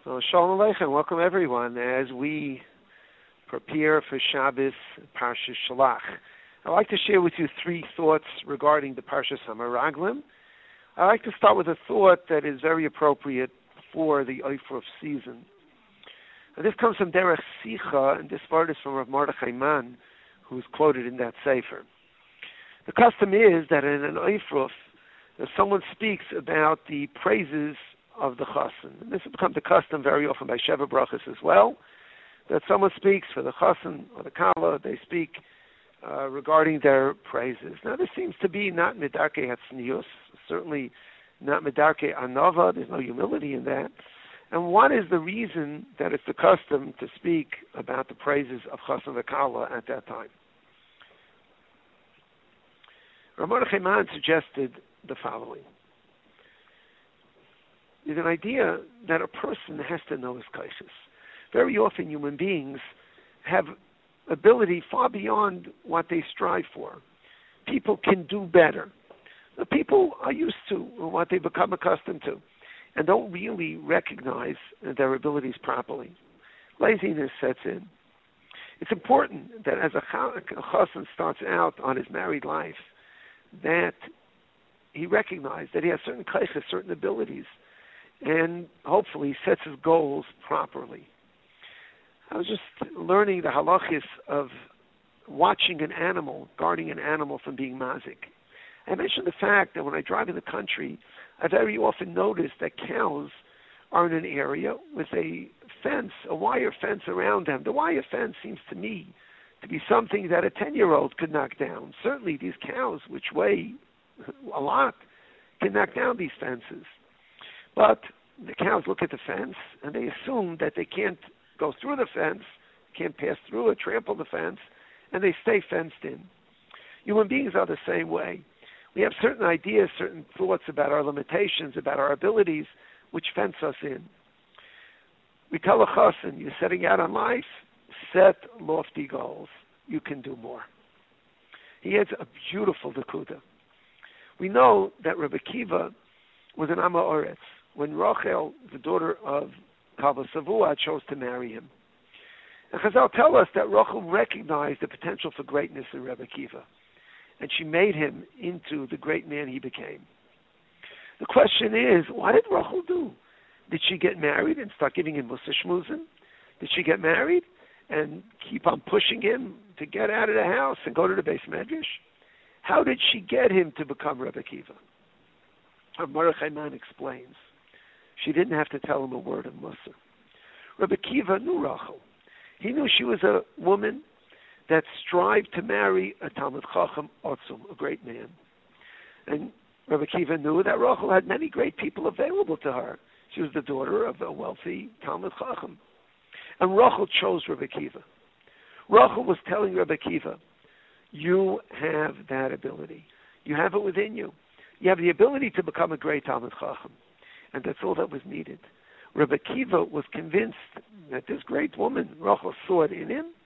So Shalom Aleichem, welcome everyone as we prepare for Shabbos Parsha Shalach. I'd like to share with you three thoughts regarding the Parsha Hameraglim. I'd like to start with a thought that is very appropriate for the Eifruf season. Now, this comes from Derech Sicha, and this part is from Rav Mordechai Mann, who's quoted in that Sefer. The custom is that in an Eifruf, if someone speaks about the praises of the chassan, and this has become the custom very often by Sheva Brachas as well, that someone speaks for the chassan or the kala, they speak regarding their praises. Now this seems to be not midarkei hatznius, certainly not midarkei anava, there's no humility in that. And what is the reason that it's the custom to speak about the praises of chassan the kala at that time? Rav Mordechai Mann suggested the following. There's an idea that a person has to know his kaiches. Very often human beings have ability far beyond what they strive for. People can do better. The people are used to what they become accustomed to and don't really recognize their abilities properly. Laziness sets in. It's important that as a chassan starts out on his married life, that he recognizes that he has certain kaiches, certain abilities, and hopefully sets his goals properly. I was just learning the halachis of watching an animal, guarding an animal from being mazik. I mentioned the fact that when I drive in the country, I very often notice that cows are in an area with a fence, a wire fence around them. The wire fence seems to me to be something that a 10-year-old could knock down. Certainly these cows, which weigh a lot, can knock down these fences. But the cows look at the fence and they assume that they can't go through the fence, can't pass through it, trample the fence, and they stay fenced in. Human beings are the same way. We have certain ideas, certain thoughts about our limitations, about our abilities, which fence us in. We tell a chassan, you're setting out on life, set lofty goals. You can do more. He adds a beautiful nekuda. We know that Rebbe Akiva was an Amma Oretz when Rachel, the daughter of Kavah Savua, chose to marry him. And Chazal tell us that Rachel recognized the potential for greatness in Rebbe Akiva, and she made him into the great man he became. The question is, what did Rachel do? Did she get married and start giving him Musa Shmuzin? Did she get married and keep on pushing him to get out of the house and go to the Beis Medrash? How did she get him to become Rebbe Akiva? Rav Mordechai Mann explains. She didn't have to tell him a word of Musa. Rebbe Akiva knew Rachel. He knew she was a woman that strived to marry a Talmid Chacham Otzum, a great man. And Rebbe Akiva knew that Rachel had many great people available to her. She was the daughter of a wealthy Talmid Chacham. And Rachel chose Rebbe Akiva. Rachel was telling Rebbe Akiva, you have that ability. You have it within you. You have the ability to become a great Talmid Chacham. And that's all that was needed. Rebbe Akiva was convinced that this great woman, Rachel, saw it in him.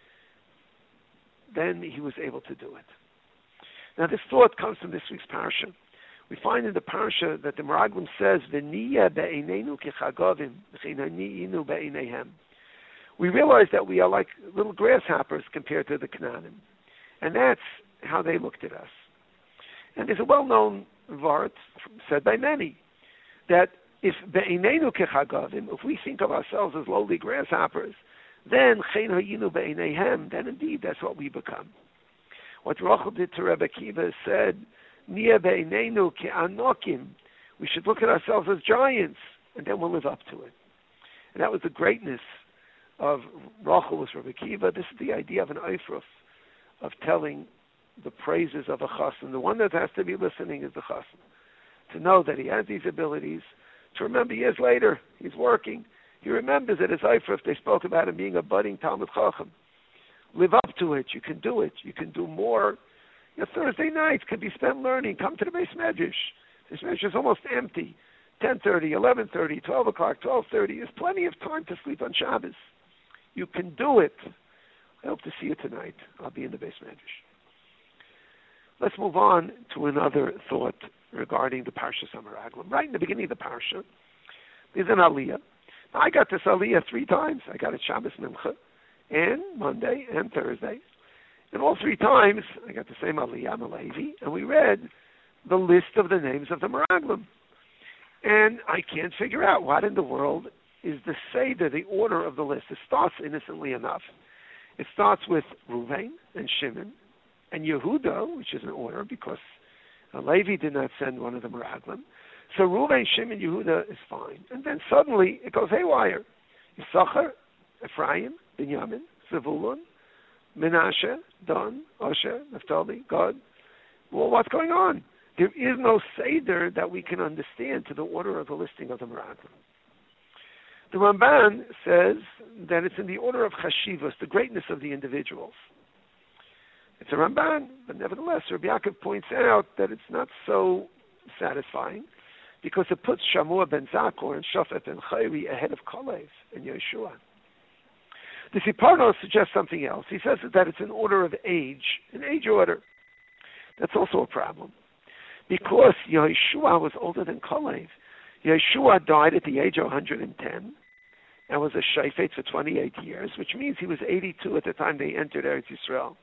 Then he was able to do it. Now this thought comes from this week's parsha. We find in the parsha that the Meraglim says, "V'niya be'einenu kechagavim, v'chinaniyinu be'eineihem." We realize that we are like little grasshoppers compared to the Canaanim. And that's how they looked at us. And there's a well-known vart said by many, that if be'einenu kechagavim, if we think of ourselves as lowly grasshoppers, then chen hayinu be'eineihem, then indeed that's what we become. What Rachel did to Rebbe Akiva said, Nia be'einenu ke'anokim, we should look at ourselves as giants, and then we'll live up to it. And that was the greatness of Rachel with Rebbe Akiva. This is the idea of an eifruf, of telling the praises of a chassan. The one that has to be listening is the chassan. To know that he has these abilities, to remember years later, he's working. He remembers that his eifruf, they spoke about him being a budding Talmid Chacham. Live up to it. You can do it. You can do more. Your Thursday nights could be spent learning. Come to the Beis Medrash. This Medrash is almost empty. 10:30, 11:30, 12 o'clock, 12:30. There's plenty of time to sleep on Shabbos. You can do it. I hope to see you tonight. I'll be in the Beis Medrash. Let's move on to another thought regarding the Parsha Hameraglim. Right in the beginning of the Parsha, there's an aliyah. I got this Aliyah 3 times. I got it Shabbos Mincha, and Monday, and Thursday. And all 3 times, I got the same Aliyah Malevi, and we read the list of the names of the Meraglim. And I can't figure out what in the world is the Seder, the order of the list. It starts innocently enough. It starts with Ruvain and Shimon and Yehuda, which is an order because Levi did not send one of the Meraglim. So Ruvain, Shimon, Yehuda is fine. And then suddenly it goes haywire. Yisachar, Ephraim, Binyamin, Zevulun, Menashe, Dan, Asher, Naphtali, Gad. Well, what's going on? There is no Seder that we can understand to the order of the listing of the Meraglim. The Ramban says that it's in the order of Chashivas, the greatness of the individuals. It's a Ramban, but nevertheless, Rabbi Yaakov points out that it's not so satisfying because it puts Shamua ben Zakor and Shafet ben Chayri ahead of Kalev and Yeshua. The Siparno suggests something else. He says that it's an order of age, an age order. That's also a problem. Because Yeshua was older than Kalev. Yeshua died at the age of 110 and was a Shafet for 28 years, which means he was 82 at the time they entered Eretz Yisrael.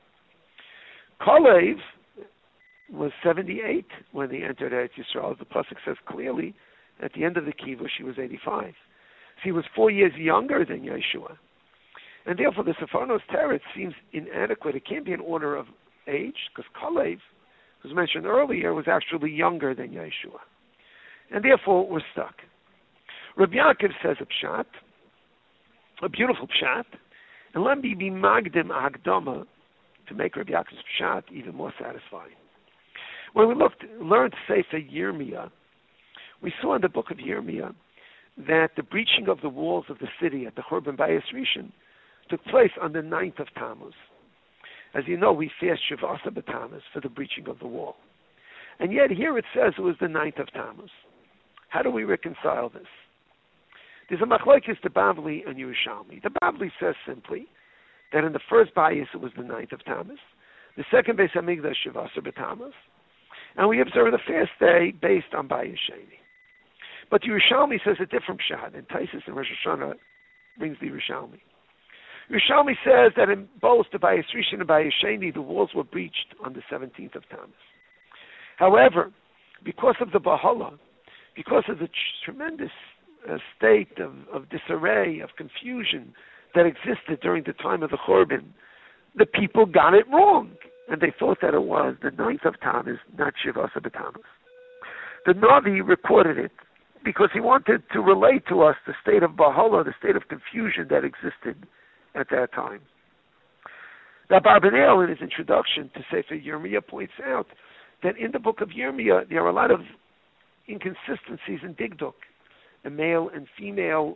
Kalev was 78 when they entered Eretz Yisrael. The Pasuk says clearly, at the end of the Kivush, he was 85. So he was 4 years younger than Yeshua. And therefore, the Sepharnos Teretz seems inadequate. It can't be an order of age, because Kalev, who was mentioned earlier, was actually younger than Yeshua. And therefore, we're stuck. Rabbi Yaakov says a pshat, a beautiful pshat, and let me be magdim agdama to make Rabbi Yaakov's pshat even more satisfying. When we learned Sefer Yirmiyah, we saw in the book of Yirmiyah that the breaching of the walls of the city at the Churban Bayis Rishon took place on the 9th of Tammuz. As you know, we fast Shavasa B'Tammuz for the breaching of the wall. And yet here it says it was the 9th of Tammuz. How do we reconcile this? There's a machlokes the Bavli and Yerushalmi. The Bavli says simply that in the first Bayis it was the 9th of Tammuz. The second Beis HaMikdash Shavasa B'Tammuz. And we observe the fast day based on Bayis Sheni. But Yerushalmi says a different pshat, and Taisus and Rosh Hashanah brings the Yerushalmi. Yerushalmi says that in both the Bayis Rishon and Bayis Sheni, the walls were breached on the 17th of Tammuz. However, because of the Bahala, because of the tremendous state of disarray, of confusion that existed during the time of the Churban, the people got it wrong. And they thought that it was the 9th of Tammuz, not Shivasa B'Tammuz. The Navi recorded it because he wanted to relate to us the state of Bahala, the state of confusion that existed at that time. Now, Barbanel, in his introduction to Sefer Yirmiyah, points out that in the book of Yirmiyah, there are a lot of inconsistencies in Digduk, a male and female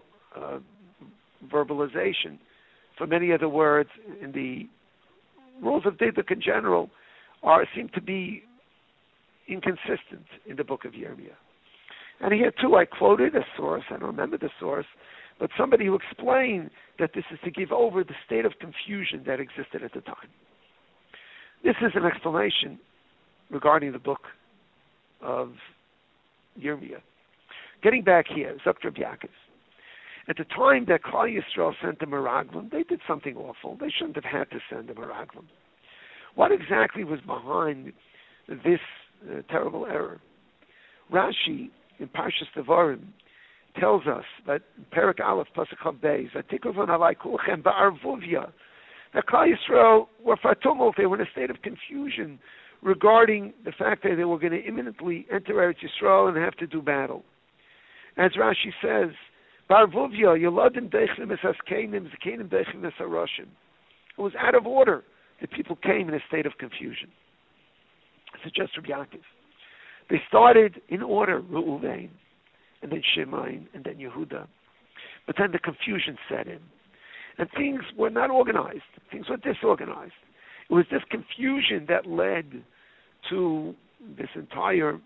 verbalization for many of the words in the rules of Digduk in general seem to be inconsistent in the book of Yirmiyah. And here too I quoted a source, I don't remember the source, but somebody who explained that this is to give over the state of confusion that existed at the time. This is an explanation regarding the book of Yirmiyah. Getting back here, Dr. Yaakov. At the time that Klal Yisrael sent the Meraglim, they did something awful. They shouldn't have had to send the Meraglim. What exactly was behind this terrible error? Rashi, in Parshas Devarim, tells us that Perek Aleph Pasuk Chav Beis, Vatikuvon alai kulchem ba'arvuvia, that Klal Yisrael were fatumult. They were in a state of confusion regarding the fact that they were going to imminently enter Eretz Yisrael and have to do battle. As Rashi says, Ba'arvuvia, Yeladim deichlim es haskenim, zkenim deichlim es haroshim. It was out of order that people came in a state of confusion. So just Rabbi Yaakov. They started in order, Reuven, and then Shimon, and then Yehuda. But then the confusion set in. And things were not organized. Things were disorganized. It was this confusion that led to this entire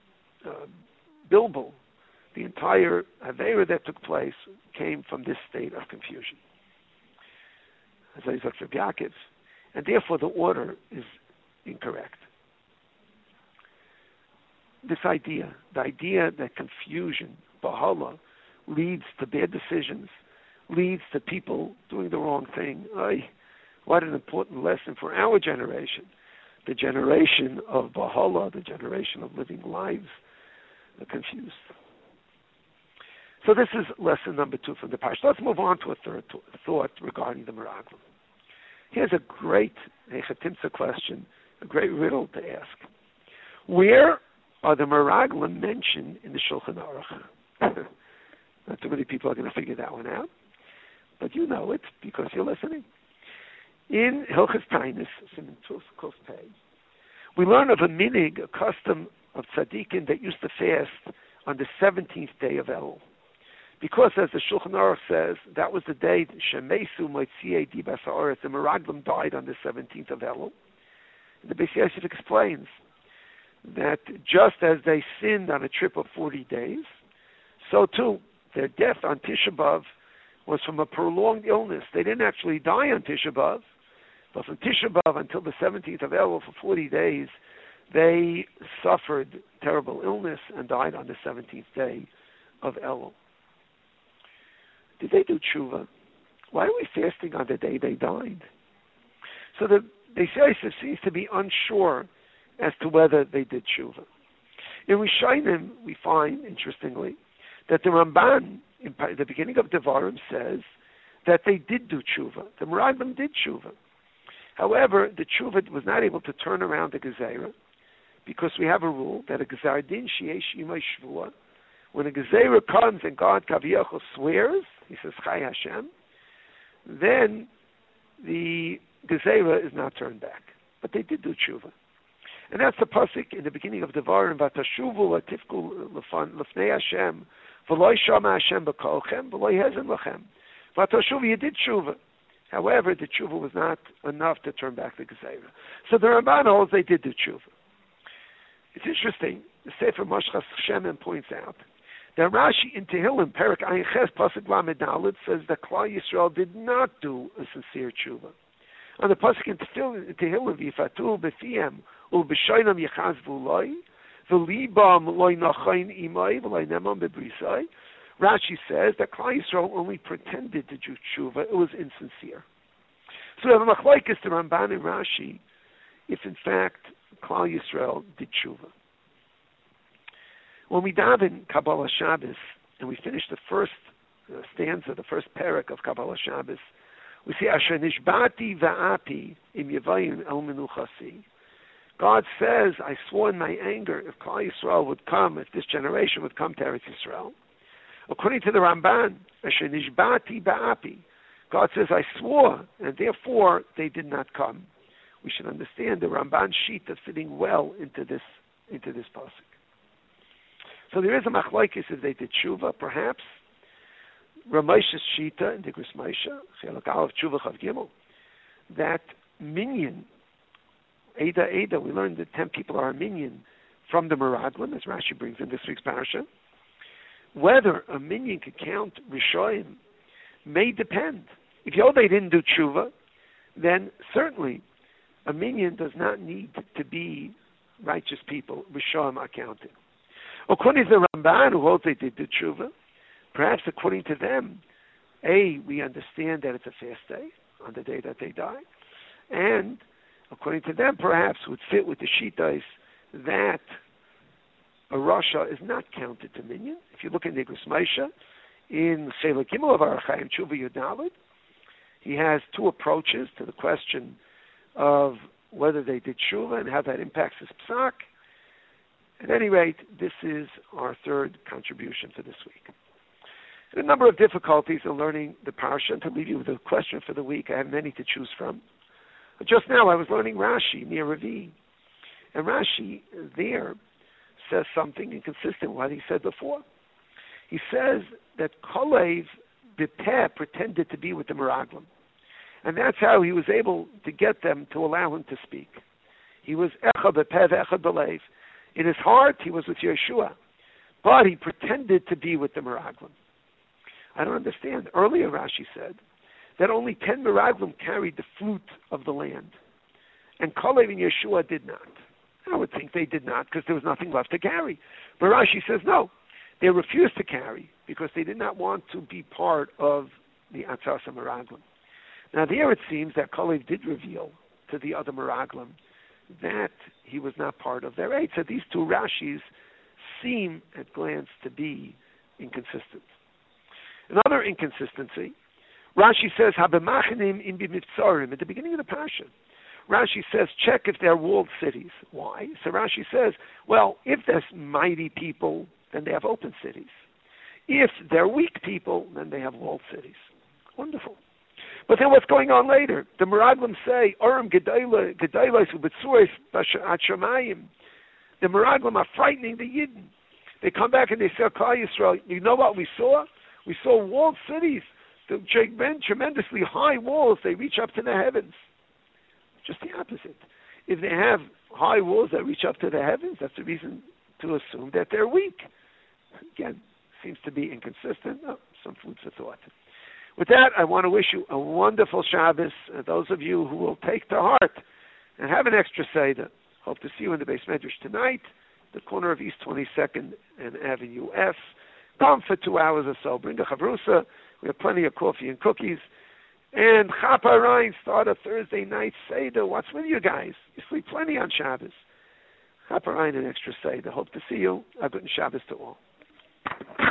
bilbul. The entire Aveira that took place came from this state of confusion. As I said, Rabbi Yaakov. And therefore the order is incorrect. This idea, the idea that confusion, Bahala, leads to bad decisions, leads to people doing the wrong thing. What an important lesson for our generation, the generation of Baha'u'llah, the generation of living lives confused. So this is lesson number 2 from the Parsha. Let's move on to a third thought regarding the Meraglim. Here's a great Hechatimtza question, a great riddle to ask. Where are the Meraglim mentioned in the Shulchan Aruch? Not too many people are going to figure that one out, but you know it because you're listening. In Hilchos Tainus, Siman Kuf Pei, we learn of a minig, a custom of tzaddikim that used to fast on the 17th day of Elul. Because, as the Shulchan Aruch says, that was the day Shemesu Moitziei Dibas Ha'aretz, the Meraglim died on the 17th of Elul. And the Beis Yosef explains that just as they sinned on a trip of 40 days, so too their death on Tisha B'Av was from a prolonged illness. They didn't actually die on Tisha B'Av, but from Tisha B'Av until the 17th of Elul for 40 days, they suffered terrible illness and died on the 17th day of Elul. Did they do tshuva? Why are we fasting on the day they died? So the Beis Yosef seems to be unsure as to whether they did tshuva. In Rishonim, we find, interestingly, that the Ramban, in the beginning of Devarim, says that they did do tshuva. The Meraglim did tshuva. However, the tshuva was not able to turn around the Gezerah, because we have a rule that a Gezerah din sheyesh imay shvua, when a Gezerah comes and God Kaviyachol swears, he says Chai Hashem, then the Gezerah is not turned back. But they did do tshuva. And that's the pasuk in the beginning of Devarim, Vatashuvu latifku lefnei Hashem, v'lo yishama Hashem b'kolchem, v'lo yezen lachem. Vatashuvu, you did tshuva. However, the tshuva was not enough to turn back the Gezerah. So the Ramban holds they did do tshuva. It's interesting, the Sefer Moshchas Shemen points out that Rashi in Tehillim, Perek Ayin Ches, Pasuk Lamed Daled, says that Klal Yisrael did not do a sincere tshuva. On the Pasuk in Tehillim, V'yifatu b'fiyem, u'b'shoynam yechazvu loi, v'libam loi nachayin imai, v'loi nemam b'brisai, Rashi says that Klal Yisrael only pretended to do tshuva, it was insincere. So we have a machlokes to Ramban and Rashi, if in fact Klal Yisrael did tshuva. When we daven Kabbalah Shabbos, and we finish the first stanza, the first parak of Kabbalah Shabbos, we see Asher Nishbati Va'api Im Yevayim El Menuchasi. God says, I swore in my anger if Klal Yisrael would come, if this generation would come to Eretz Yisrael. According to the Ramban, Asher Nishbati Va'api, God says, I swore, and therefore they did not come. We should understand the Ramban Shita fitting well into this pasuk. So there is a machlokes if they did tshuva, perhaps. Ramesh's Shita in the Gris Moshe, Chelak Aleph Tshuva Chav Gimel, that minyan, Eda, we learned that 10 people are a minyan from the Meraglim, as Rashi brings in this week's parasha. Whether a minyan could count Rishoyim may depend. If you know they didn't do tshuva, then certainly a minyan does not need to be righteous people. Rishoyim are counted. According to the Ramban, who holds they did the tshuva, perhaps according to them, we understand that it's a fast day on the day that they died, and according to them, perhaps would fit with the Shitais that a Rasha is not counted to minyan. If you look in the Gris Moshe, in Chelak Gimel of Arachayim Tshuva Yudalid, he has 2 approaches to the question of whether they did tshuva and how that impacts his psak. At any rate, this is our third contribution for this week. A number of difficulties in learning the parsha, and to leave you with a question for the week, I have many to choose from. Just now I was learning Rashi, near Ravi, and Rashi there says something inconsistent with what he said before. He says that Kalev B'peh pretended to be with the Meraglim, and that's how he was able to get them to allow him to speak. He was Echad B'peh V'Echad B'Leiv. In his heart, he was with Yeshua, but he pretended to be with the Meraglim. I don't understand. Earlier, Rashi said that only 10 Meraglim carried the fruit of the land, and Kalev and Yeshua did not. I would think they did not because there was nothing left to carry. But Rashi says no, they refused to carry because they did not want to be part of the Atzas HaMeraglim. Now there it seems that Kalev did reveal to the other Meraglim that he was not part of their eight. So these two Rashis seem at glance to be inconsistent. Another inconsistency, Rashi says, Habemachanim in b'mitzarim, at the beginning of the Parsha. Rashi says, check if they're walled cities. Why? So Rashi says, well, if there's mighty people, then they have open cities. If they're weak people, then they have walled cities. Wonderful. But then what's going on later? The Meraglim say, Oram Gedailos Ubetsuos At Shamayim. The Meraglim are frightening the Yidden. They come back and they say, Klal Yisrael, you know what we saw? We saw walled cities, the tremendously high walls. They reach up to the heavens. Just the opposite. If they have high walls that reach up to the heavens, that's a reason to assume that they're weak. Again, seems to be inconsistent. Oh, some food for thought. With that, I want to wish you a wonderful Shabbos. Those of you who will take to heart and have an extra Seder, hope to see you in the Beis Medrash tonight, the corner of East 22nd and Avenue F. Come for 2 hours or so. Bring a chavrusa. We have plenty of coffee and cookies. And Chapa Ryan start a Thursday night Seder. What's with you guys? You sleep plenty on Shabbos. Chapa Ryan, an extra Seder. Hope to see you. A good Shabbos to all.